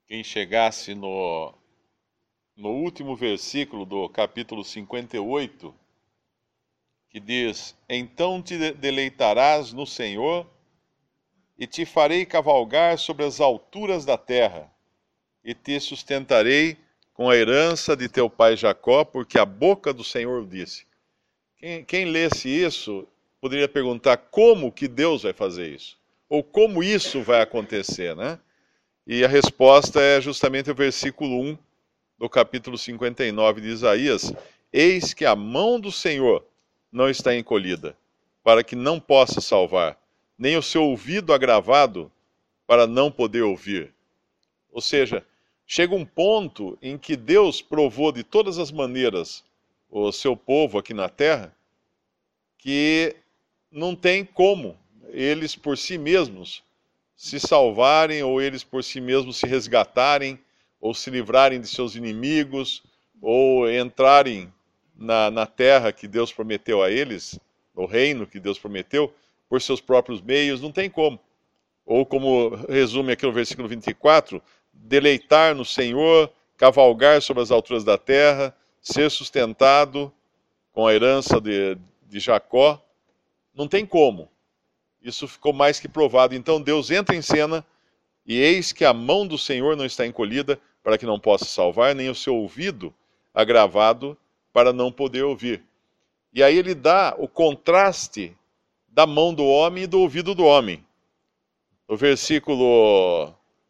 Quem chegasse no último versículo do capítulo 58, que diz: Então te deleitarás no Senhor, e te farei cavalgar sobre as alturas da terra, e te sustentarei com a herança de teu pai Jacó, porque a boca do Senhor o disse. Quem lesse isso poderia perguntar como que Deus vai fazer isso? Ou como isso vai acontecer, né? E a resposta é justamente o versículo 1 do capítulo 59 de Isaías: Eis que a mão do Senhor não está encolhida, para que não possa salvar, nem o seu ouvido agravado, para não poder ouvir. Ou seja, chega um ponto em que Deus provou de todas as maneiras o seu povo aqui na terra, que não tem como eles por si mesmos se salvarem, ou eles por si mesmos se resgatarem, ou se livrarem de seus inimigos, ou entrarem na terra que Deus prometeu a eles, no reino que Deus prometeu, por seus próprios meios, não tem como. Ou como resume aqui no versículo 24, deleitar no Senhor, cavalgar sobre as alturas da terra, ser sustentado com a herança de Jacó, não tem como. Isso ficou mais que provado. Então Deus entra em cena, e eis que a mão do Senhor não está encolhida para que não possa salvar, nem o seu ouvido agravado para não poder ouvir. E aí ele dá o contraste da mão do homem e do ouvido do homem. No versículo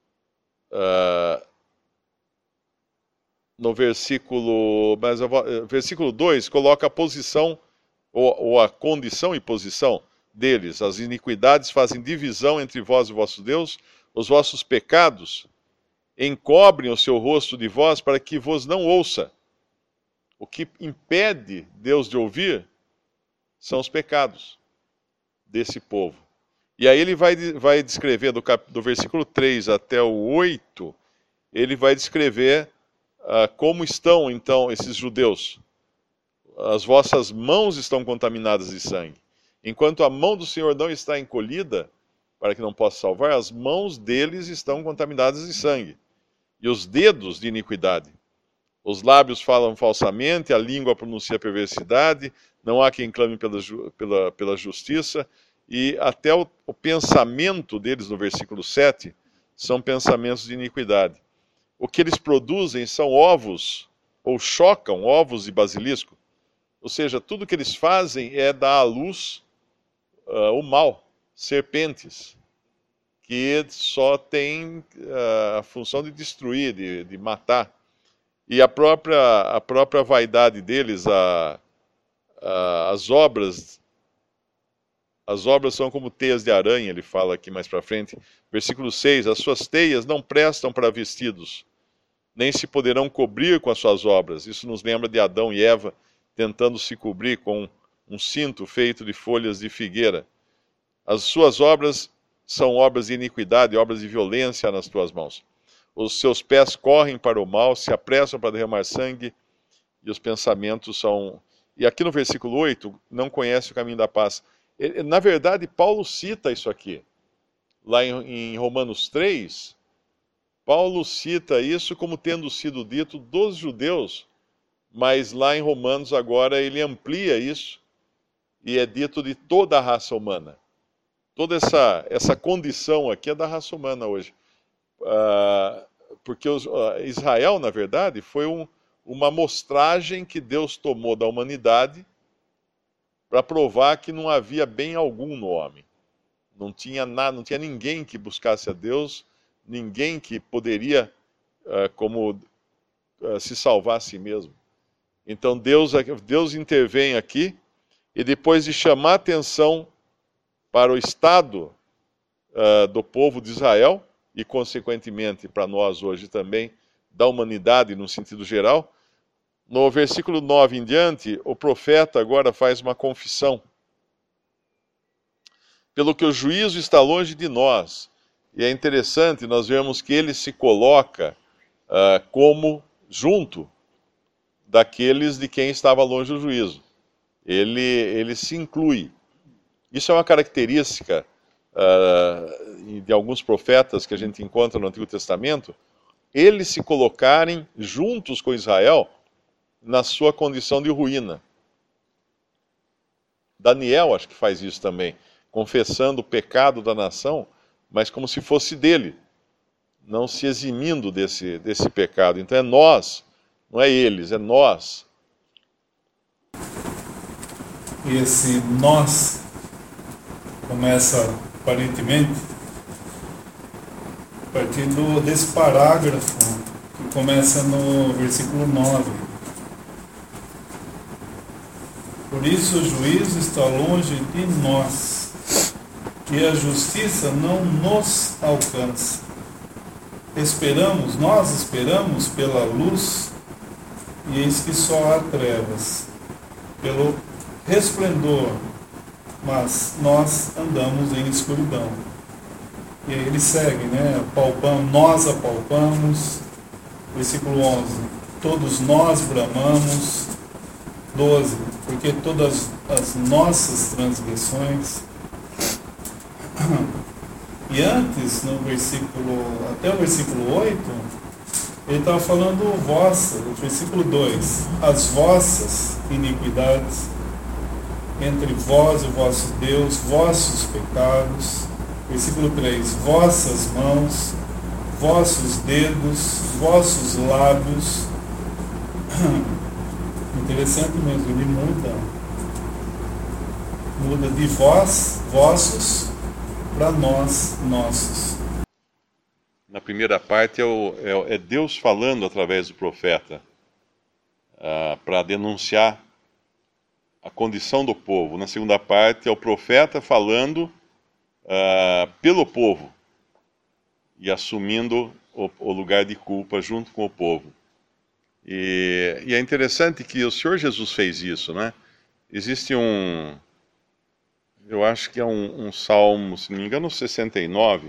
versículo 2 coloca a posição ou a condição e posição deles. As iniquidades fazem divisão entre vós e o vosso Deus, os vossos pecados encobrem o seu rosto de vós para que vos não ouça. O que impede Deus de ouvir são os pecados desse povo. E aí ele vai descrever do versículo 3 até o 8, ele vai descrever como estão então esses judeus. As vossas mãos estão contaminadas de sangue. Enquanto a mão do Senhor não está encolhida, para que não possa salvar, as mãos deles estão contaminadas de sangue. E os dedos de iniquidade. Os lábios falam falsamente, a língua pronuncia perversidade, não há quem clame pela justiça, e até o pensamento deles, no versículo 7, são pensamentos de iniquidade. O que eles produzem são ovos, ou chocam ovos de basilisco. Ou seja, tudo que eles fazem é dar à luz o mal, serpentes, que só tem a função de destruir, de matar. E a própria vaidade deles, as obras são como teias de aranha, ele fala aqui mais para frente. Versículo 6, as suas teias não prestam para vestidos, nem se poderão cobrir com as suas obras. Isso nos lembra de Adão e Eva tentando se cobrir com um cinto feito de folhas de figueira. As suas obras são obras de iniquidade, obras de violência nas tuas mãos. Os seus pés correm para o mal, se apressam para derramar sangue, e os pensamentos são... E aqui no versículo 8, não conhece o caminho da paz. Na verdade, Paulo cita isso aqui. Lá em Romanos 3, Paulo cita isso como tendo sido dito dos judeus, mas lá em Romanos agora ele amplia isso, e é dito de toda a raça humana. Toda essa condição aqui é da raça humana hoje. Porque Israel, na verdade, foi uma amostragem que Deus tomou da humanidade para provar que não havia bem algum no homem. Não tinha nada, não tinha ninguém que buscasse a Deus, ninguém que poderia se salvar a si mesmo. Então Deus intervém aqui, e depois de chamar atenção para o estado do povo de Israel, e consequentemente para nós hoje também, da humanidade no sentido geral, no versículo 9 em diante, o profeta agora faz uma confissão. Pelo que o juízo está longe de nós. E é interessante, nós vemos que ele se coloca como junto daqueles de quem estava longe o juízo. Ele se inclui. Isso é uma característica de alguns profetas que a gente encontra no Antigo Testamento, eles se colocarem juntos com Israel na sua condição de ruína. Daniel acho que faz isso também, confessando o pecado da nação, mas como se fosse dele, não se eximindo desse pecado. Então é nós, não é eles, é nós. E esse nós começa aparentemente a partir desse parágrafo que começa no versículo 9. Por isso o juízo está longe de nós, e a justiça não nos alcança. Nós esperamos pela luz, e eis que só há trevas, pelo resplendor, mas nós andamos em escuridão. E aí ele segue, nós apalpamos, versículo 11, todos nós bramamos, 12, porque todas as nossas transgressões. E antes, até o versículo 8, ele estava falando no versículo 2, as vossas iniquidades, entre vós e o vosso Deus, vossos pecados. Versículo 3, vossas mãos, vossos dedos, vossos lábios. Interessante mesmo, ele muda de vós, vossos, para nós, nossos. Na primeira parte é Deus falando através do profeta para denunciar a condição do povo. Na segunda parte é o profeta falando pelo povo e assumindo o lugar de culpa junto com o povo. E é interessante que o Senhor Jesus fez isso, né? Existe eu acho que é um salmo, se não me engano, 69.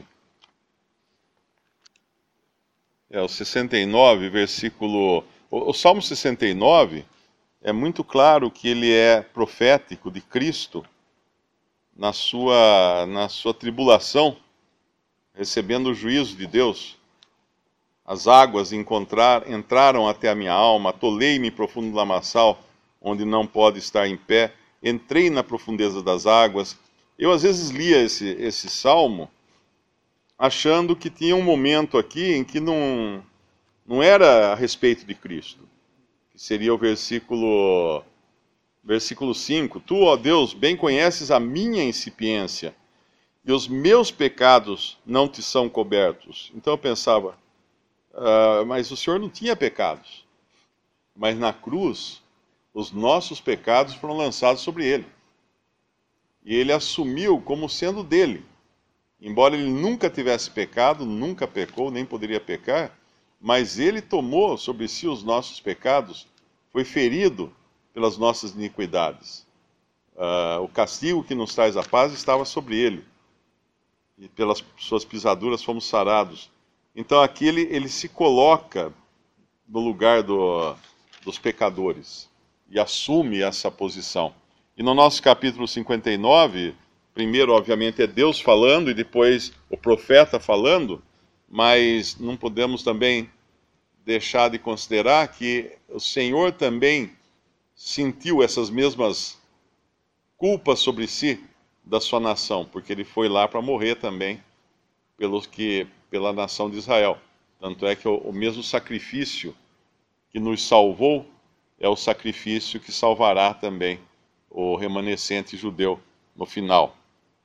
O 69, versículo... O Salmo 69 é muito claro que ele é profético de Cristo na sua tribulação, recebendo o juízo de Deus. As águas entraram até a minha alma, atolei-me em profundo lamaçal, onde não pode estar em pé. Entrei na profundeza das águas. Eu às vezes lia esse salmo achando que tinha um momento aqui em que não era a respeito de Cristo, que seria o versículo 5. Tu, ó Deus, bem conheces a minha incipiência, e os meus pecados não te são cobertos. Então eu pensava, mas o Senhor não tinha pecados. Mas na cruz, os nossos pecados foram lançados sobre ele. E ele assumiu como sendo dele. Embora ele nunca tivesse pecado, nunca pecou, nem poderia pecar, mas ele tomou sobre si os nossos pecados, foi ferido pelas nossas iniquidades. O castigo que nos traz a paz estava sobre ele, e pelas suas pisaduras fomos sarados. Então aqui ele se coloca no lugar dos pecadores e assume essa posição. E no nosso capítulo 59, primeiro, obviamente, é Deus falando e depois o profeta falando, mas não podemos também deixar de considerar que o Senhor também sentiu essas mesmas culpas sobre si da sua nação, porque ele foi lá para morrer também pela nação de Israel. Tanto é que o mesmo sacrifício que nos salvou é o sacrifício que salvará também o remanescente judeu no final.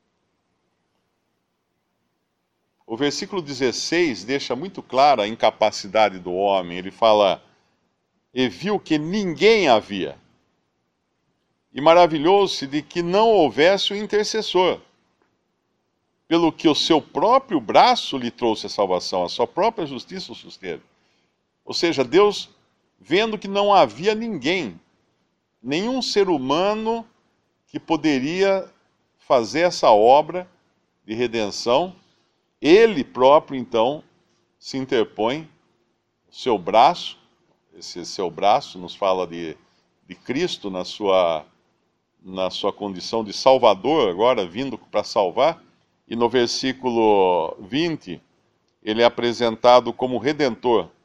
O versículo 16 deixa muito clara a incapacidade do homem. Ele fala, e viu que ninguém havia, e maravilhou-se de que não houvesse o intercessor, pelo que o seu próprio braço lhe trouxe a salvação, a sua própria justiça o susteve. Ou seja, Deus, vendo que não havia ninguém, nenhum ser humano que poderia fazer essa obra de redenção, ele próprio, então, se interpõe, o seu braço, esse seu braço nos fala de Cristo na sua condição de Salvador, agora vindo para salvar, e no versículo 20, ele é apresentado como Redentor.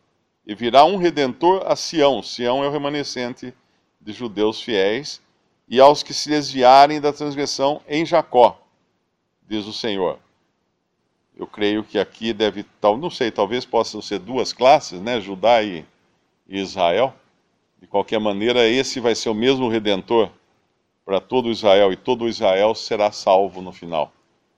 e virá um Redentor a Sião. Sião é o remanescente de judeus fiéis, e aos que se desviarem da transgressão em Jacó, diz o Senhor. Eu creio que aqui deve, não sei, talvez possam ser duas classes, né? Judá e Israel. De qualquer maneira, esse vai ser o mesmo Redentor para todo Israel, e todo Israel será salvo no final.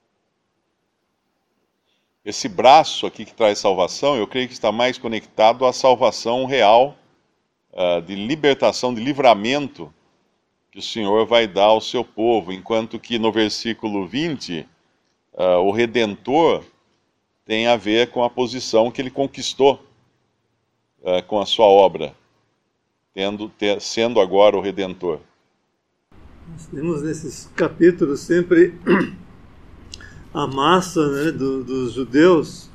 Esse braço aqui que traz salvação, eu creio que está mais conectado à salvação real, de libertação, de livramento, que o Senhor vai dar ao seu povo, enquanto que no versículo 20, o Redentor tem a ver com a posição que ele conquistou com a sua obra, sendo agora o Redentor. Nós temos nesses capítulos sempre a massa, né, dos judeus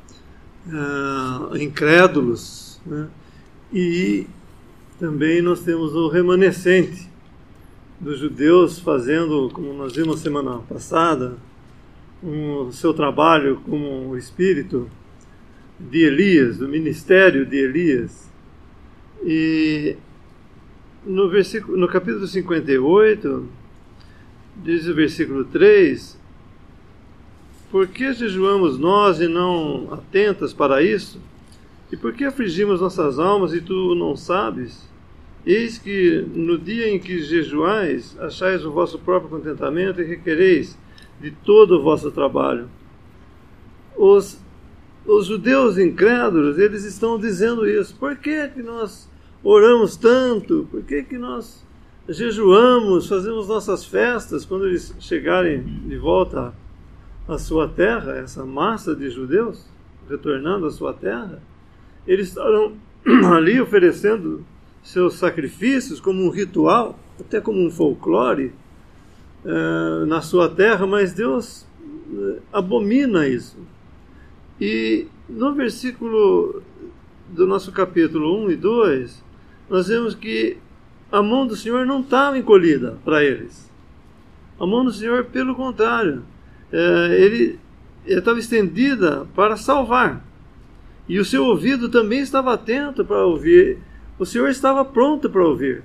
incrédulos, né, e também nós temos o remanescente dos judeus fazendo, como nós vimos semana passada, o seu trabalho como o espírito de Elias, do ministério de Elias. E no capítulo 58, diz o versículo 3: por que jejuamos nós e não atentas para isso? E por que afligimos nossas almas e tu não sabes? Eis que no dia em que jejuais, achais o vosso próprio contentamento e requereis de todo o vosso trabalho. Os judeus incrédulos, eles estão dizendo isso. Por que nós oramos tanto? Por que nós jejuamos, fazemos nossas festas quando eles chegarem de volta à sua terra, essa massa de judeus retornando à sua terra? Eles estarão ali oferecendo seus sacrifícios como um ritual, até como um folclore na sua terra, mas Deus abomina isso. E no versículo do nosso capítulo 1 e 2, nós vemos que a mão do Senhor não estava encolhida para eles. A mão do Senhor, pelo contrário, ele estava estendida para salvar. E o seu ouvido também estava atento para ouvir. O Senhor estava pronto para ouvir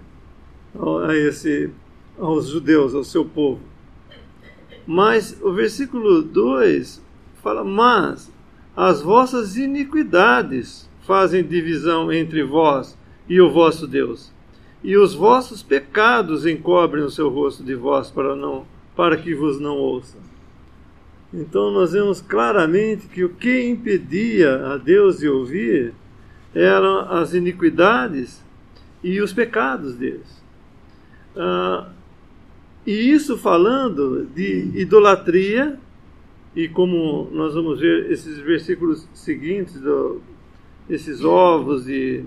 aos judeus, ao seu povo. Mas o versículo 2 fala: mas as vossas iniquidades fazem divisão entre vós e o vosso Deus, e os vossos pecados encobrem o seu rosto de vós para que vos não ouça. Então nós vemos claramente que o que impedia a Deus de ouvir eram as iniquidades e os pecados deles. E isso falando de idolatria, e como nós vamos ver esses versículos seguintes, esses ovos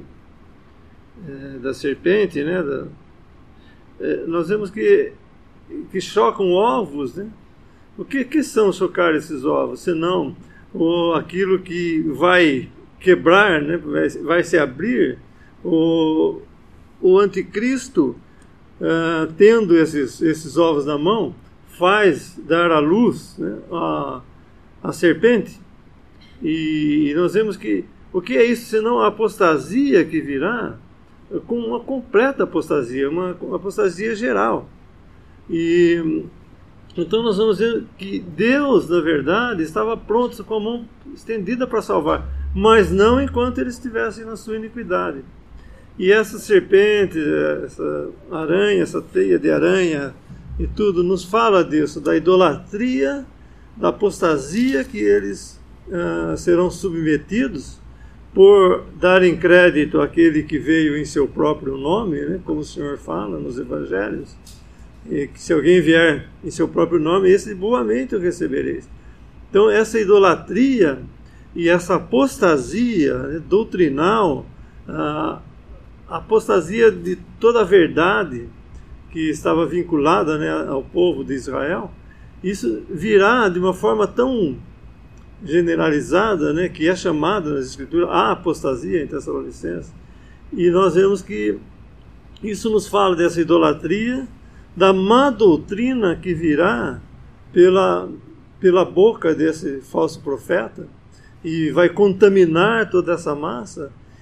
da serpente, né? Nós vemos que chocam ovos, né? O que são chocar esses ovos? Senão aquilo que vai quebrar, né? Vai se abrir. O anticristo, tendo esses ovos na mão, faz dar à luz, né, a serpente. E nós vemos que o que é isso senão a apostasia que virá, com uma completa apostasia, uma apostasia geral. E então nós vamos ver que Deus, na verdade, estava pronto com a mão estendida para salvar, mas não enquanto eles estivessem na sua iniquidade. E essa serpente, essa aranha, essa teia de aranha e tudo, nos fala disso, da idolatria, da apostasia que eles serão submetidos por darem crédito àquele que veio em seu próprio nome, né, como o Senhor fala nos Evangelhos, e que se alguém vier em seu próprio nome, esse boamente o recebereis. Então essa idolatria e essa apostasia, né, doutrinal, a apostasia de toda a verdade que estava vinculada, né, ao povo de Israel, isso virá de uma forma tão generalizada, né, que é chamada nas Escrituras a apostasia em Tessalonicenses. E nós vemos que isso nos fala dessa idolatria, da má doutrina que virá pela boca desse falso profeta e vai contaminar toda essa massa.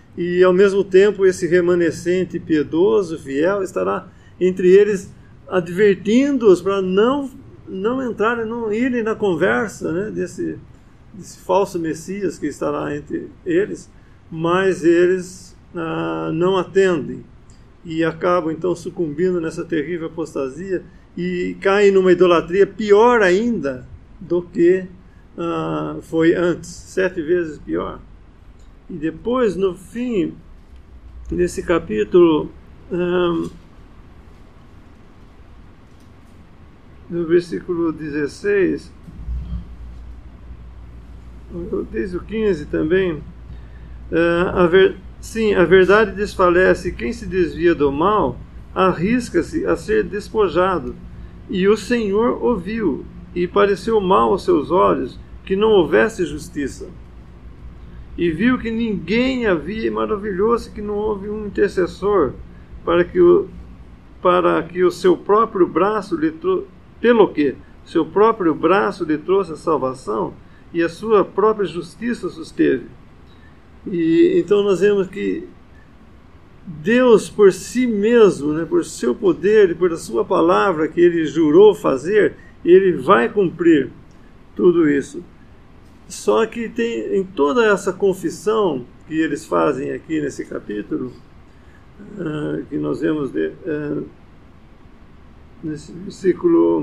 e ao mesmo tempo esse remanescente piedoso, fiel, estará entre eles advertindo-os para não entrarem, não irem na conversa, né, desse falso Messias que estará entre eles, mas eles não atendem e acabam então sucumbindo nessa terrível apostasia e caem numa idolatria pior ainda do que foi antes, 7 vezes pior. E depois, no fim, nesse capítulo, no versículo 16, desde o 15 também, a verdade desfalece, quem se desvia do mal arrisca-se a ser despojado. E o Senhor ouviu, e pareceu mal aos seus olhos que não houvesse justiça. E viu que ninguém havia, e maravilhou-se que não houve um intercessor para que o seu próprio braço seu próprio braço lhe trouxe a salvação e a sua própria justiça susteve. E então nós vemos que Deus por si mesmo, né, por seu poder e por a sua palavra que ele jurou fazer, ele vai cumprir tudo isso. Só que tem em toda essa confissão que eles fazem aqui nesse capítulo, que nós vemos nesse versículo,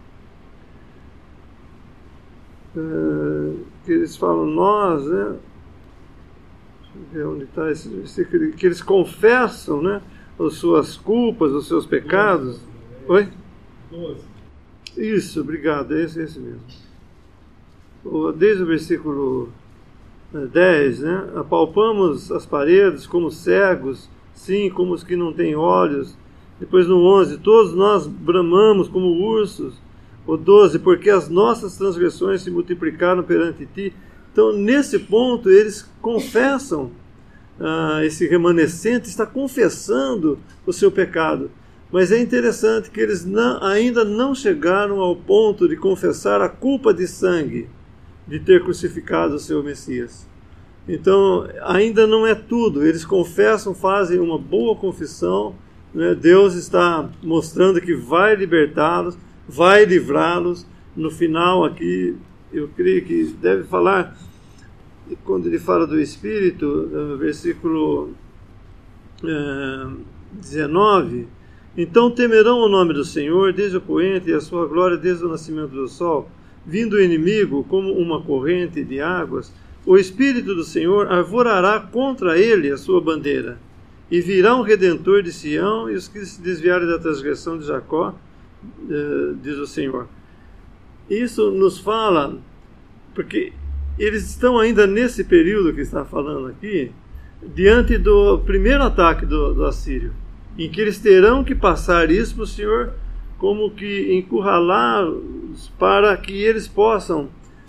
que eles falam nós, né? Deixa eu ver onde está esse versículo, que eles confessam, né, as suas culpas, os seus pecados. 12. Oi? 12. Isso, obrigado, é esse mesmo. Desde o versículo 10, né? Apalpamos as paredes como cegos, sim, como os que não têm olhos. Depois no 11, todos nós bramamos como ursos. O 12, porque as nossas transgressões se multiplicaram perante ti. Então, nesse ponto, eles confessam, esse remanescente está confessando o seu pecado. Mas é interessante que eles ainda não chegaram ao ponto de confessar a culpa de sangue de ter crucificado o seu Messias. Então, ainda não é tudo. Eles confessam, fazem uma boa confissão, né? Deus está mostrando que vai libertá-los, vai livrá-los. No final aqui, eu creio que deve falar, quando ele fala do Espírito, no versículo 19, então temerão o nome do Senhor desde o poente e a sua glória desde o nascimento do sol. Vindo o inimigo como uma corrente de águas, o Espírito do Senhor arvorará contra ele a sua bandeira. E virá um Redentor de Sião, e os que se desviarem da transgressão de Jacó, diz o Senhor. Isso nos fala, porque eles estão ainda nesse período que está falando aqui, diante do primeiro ataque do assírio, em que eles terão que passar isso para o Senhor, como que encurralá-los para que eles possam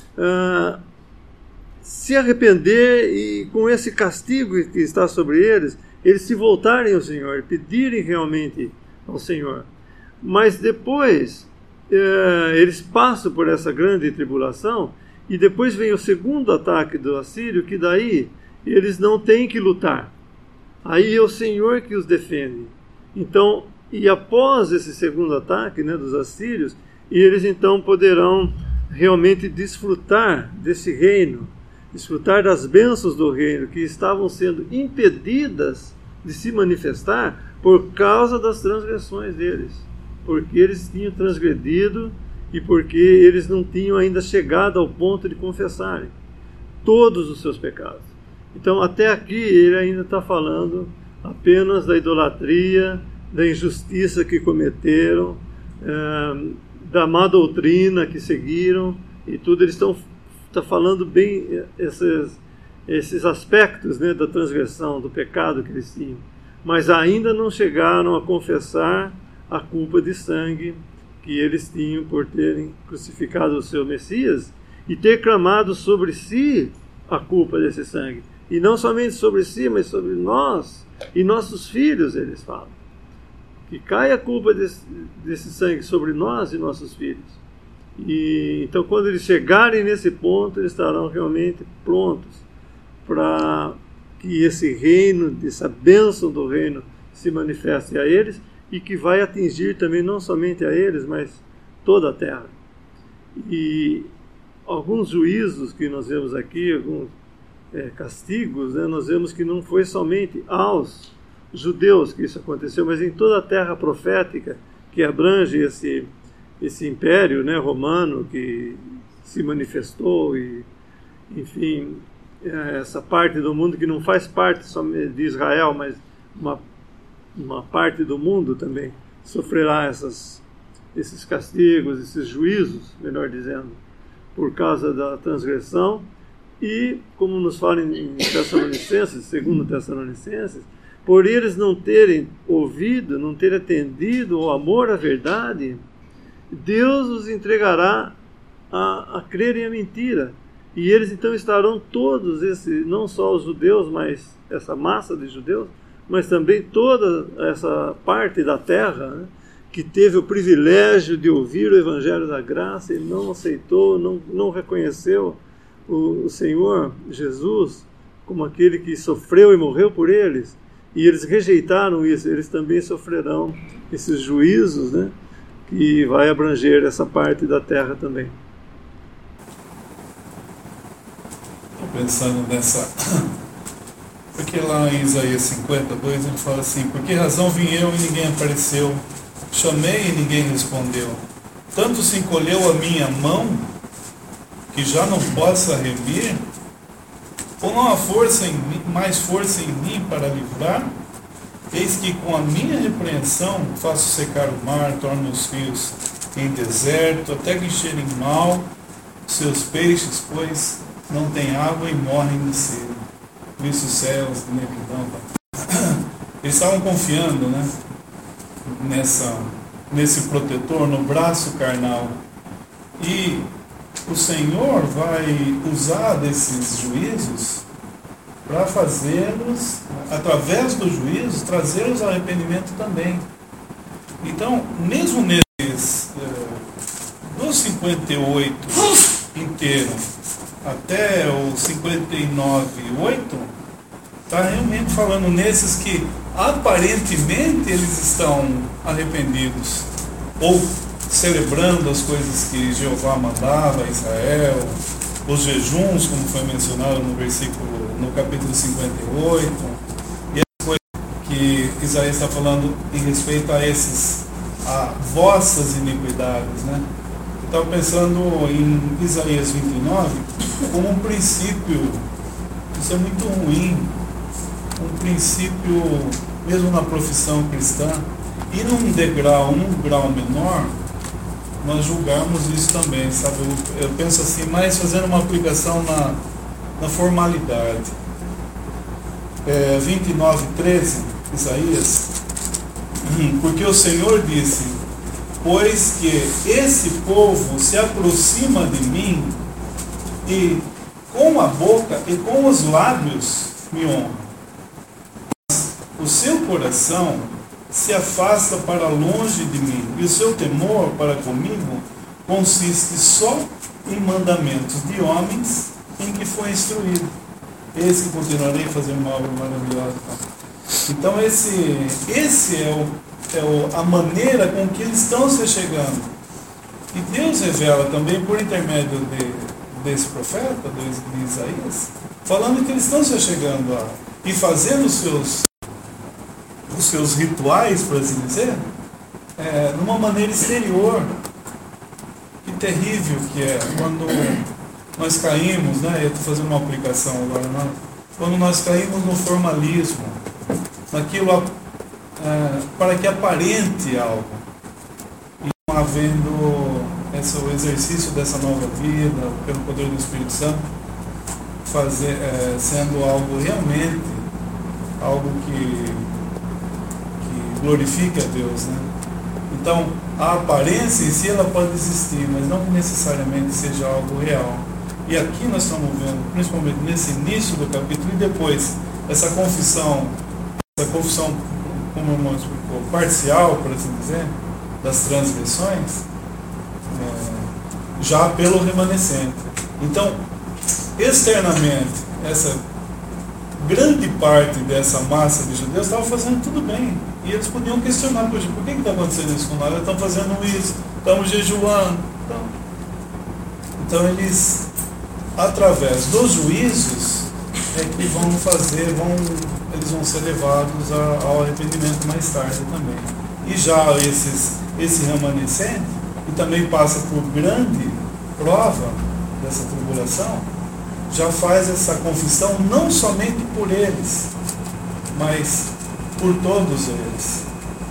se arrepender e com esse castigo que está sobre eles se voltarem ao Senhor e pedirem realmente ao Senhor. Mas depois eles passam por essa grande tribulação e depois vem o segundo ataque do assírio, que daí eles não têm que lutar. Aí é o Senhor que os defende. Então, e após esse segundo ataque, né, dos assírios, eles então poderão realmente desfrutar desse reino, desfrutar das bênçãos do reino, que estavam sendo impedidas de se manifestar por causa das transgressões deles, porque eles tinham transgredido e porque eles não tinham ainda chegado ao ponto de confessarem todos os seus pecados. Então, até aqui, ele ainda está falando apenas da idolatria, da injustiça que cometeram, da má doutrina que seguiram, e tudo. Eles estão falando bem esses aspectos, né, da transgressão, do pecado que eles tinham, mas ainda não chegaram a confessar a culpa de sangue que eles tinham por terem crucificado o seu Messias e ter clamado sobre si a culpa desse sangue. E não somente sobre si, mas sobre nós e nossos filhos, eles falam. Que cai a culpa desse sangue sobre nós e nossos filhos. E então, quando eles chegarem nesse ponto, eles estarão realmente prontos para que esse reino, essa bênção do reino se manifeste a eles e que vai atingir também não somente a eles, mas toda a terra. E alguns juízos que nós vemos aqui, alguns castigos, né, nós vemos que não foi somente aos judeus que isso aconteceu, mas em toda a terra profética que abrange esse império, né, romano que se manifestou e, enfim, essa parte do mundo que não faz parte somente de Israel, mas uma parte do mundo também sofrerá esses castigos, esses juízos, melhor dizendo, por causa da transgressão. E, como nos fala em Tessalonicenses, segundo Tessalonicenses, por eles não terem ouvido, não terem atendido ao amor à verdade, Deus os entregará a crerem a mentira. E eles então estarão todos, não só os judeus, mas essa massa de judeus, mas também toda essa parte da terra, né, que teve o privilégio de ouvir o Evangelho da Graça e não aceitou, não reconheceu o Senhor Jesus como aquele que sofreu e morreu por eles, e eles rejeitaram isso, eles também sofrerão esses juízos, né, que vai abranger essa parte da terra também. Estou pensando nessa... Porque lá em Isaías 52 ele fala assim: por que razão vim eu e ninguém apareceu? Chamei e ninguém respondeu. Tanto se encolheu a minha mão que já não possa remir? Ou não há mais força em mim para livrar? Eis que com a minha repreensão faço secar o mar, torno os rios em deserto, até que cheirem mal seus peixes, pois não têm água e morrem de sede. Por isso os céus de negridão. Eles estavam confiando, né, nesse protetor, no braço carnal. E o Senhor vai usar desses juízos para fazê-los, através dos juízos, trazê-los ao arrependimento também. Então, mesmo nesses, dos 58 inteiro até o 59:8, está realmente falando nesses que aparentemente eles estão arrependidos, ou celebrando as coisas que Jeová mandava a Israel, os jejuns, como foi mencionado no capítulo 58, e as coisas que Isaías está falando em respeito a vossas iniquidades, né? Eu estava pensando em Isaías 29 como um princípio, isso é muito ruim, um princípio mesmo na profissão cristã, e num grau menor, nós julgarmos isso também, sabe? Eu penso assim, mais fazendo uma aplicação na formalidade. 29:13, Isaías, porque o Senhor disse: pois que esse povo se aproxima de mim, e com a boca e com os lábios me honra, mas o seu coração se afasta para longe de mim, e o seu temor para comigo consiste só em mandamentos de homens em que foi instruído. Esse que continuarei fazendo uma obra maravilhosa. Então esse é a maneira com que eles estão se chegando. E Deus revela também por intermédio desse profeta, de Isaías, falando que eles estão se chegando e fazendo os seus rituais, por assim dizer, numa maneira exterior. Que terrível que é quando nós caímos, né? Eu estou fazendo uma aplicação agora, não? Quando nós caímos no formalismo, naquilo para que aparente algo, e não havendo o exercício dessa nova vida, pelo poder do Espírito Santo, sendo algo realmente, algo que glorifique a Deus, né? Então, a aparência em si ela pode existir, mas não que necessariamente seja algo real. E aqui nós estamos vendo, principalmente nesse início do capítulo, e depois, essa confissão, como o irmão explicou, parcial, por assim dizer, das transgressões, já pelo remanescente. Então, externamente, grande parte dessa massa de judeus estava fazendo tudo bem. E eles podiam questionar, poxa, por que está acontecendo isso com nós? Eles estão fazendo isso, estamos jejuando. Então eles, através dos juízos, é que eles vão ser levados ao arrependimento mais tarde também. E já esse remanescente, que também passa por grande prova dessa tribulação, já faz essa confissão não somente por eles, mas por todos eles.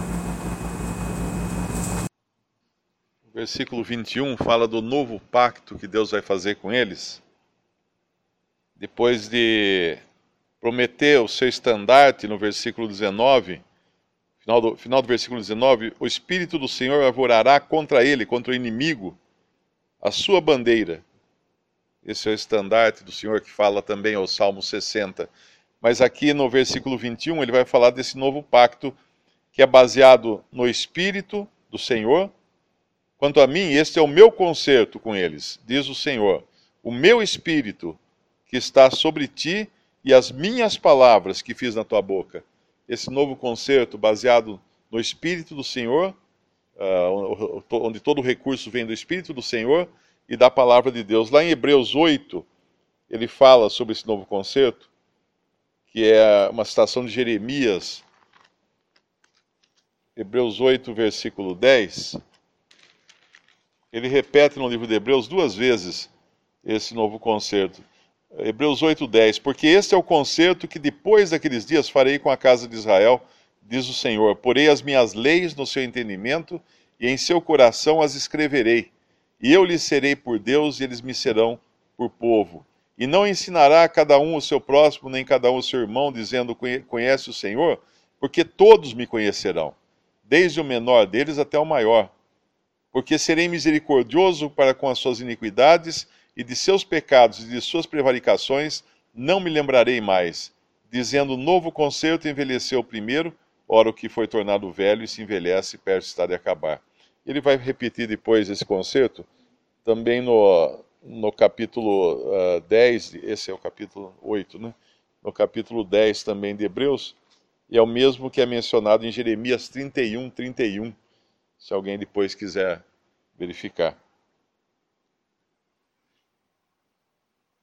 O versículo 21 fala do novo pacto que Deus vai fazer com eles. Depois de prometer o seu estandarte no versículo 19, final do versículo 19, o Espírito do Senhor arvorará contra ele, contra o inimigo, a sua bandeira. Esse é o estandarte do Senhor que fala também ao Salmo 60. Mas aqui no versículo 21 ele vai falar desse novo pacto que é baseado no Espírito do Senhor. Quanto a mim, este é o meu concerto com eles, diz o Senhor. O meu Espírito que está sobre ti e as minhas palavras que fiz na tua boca. Esse novo concerto baseado no Espírito do Senhor, onde todo o recurso vem do Espírito do Senhor e da palavra de Deus. Lá em Hebreus 8, ele fala sobre esse novo concerto, que é uma citação de Jeremias. Hebreus 8, versículo 10. Ele repete no livro de Hebreus 2 vezes esse novo concerto. Hebreus 8:10, porque este é o concerto que depois daqueles dias farei com a casa de Israel, diz o Senhor. Porei as minhas leis no seu entendimento e em seu coração as escreverei. E eu lhes serei por Deus e eles me serão por povo. E não ensinará a cada um o seu próximo, nem cada um o seu irmão, dizendo, conhece o Senhor, porque todos me conhecerão, desde o menor deles até o maior. Porque serei misericordioso para com as suas iniquidades, e de seus pecados e de suas prevaricações não me lembrarei mais. Dizendo, novo concerto envelheceu o primeiro, ora o que foi tornado velho e se envelhece, perto está de acabar. Ele vai repetir depois esse concerto, também no capítulo 10, esse é o capítulo 8, né? No capítulo 10 também de Hebreus, e é o mesmo que é mencionado em Jeremias 31, se alguém depois quiser verificar.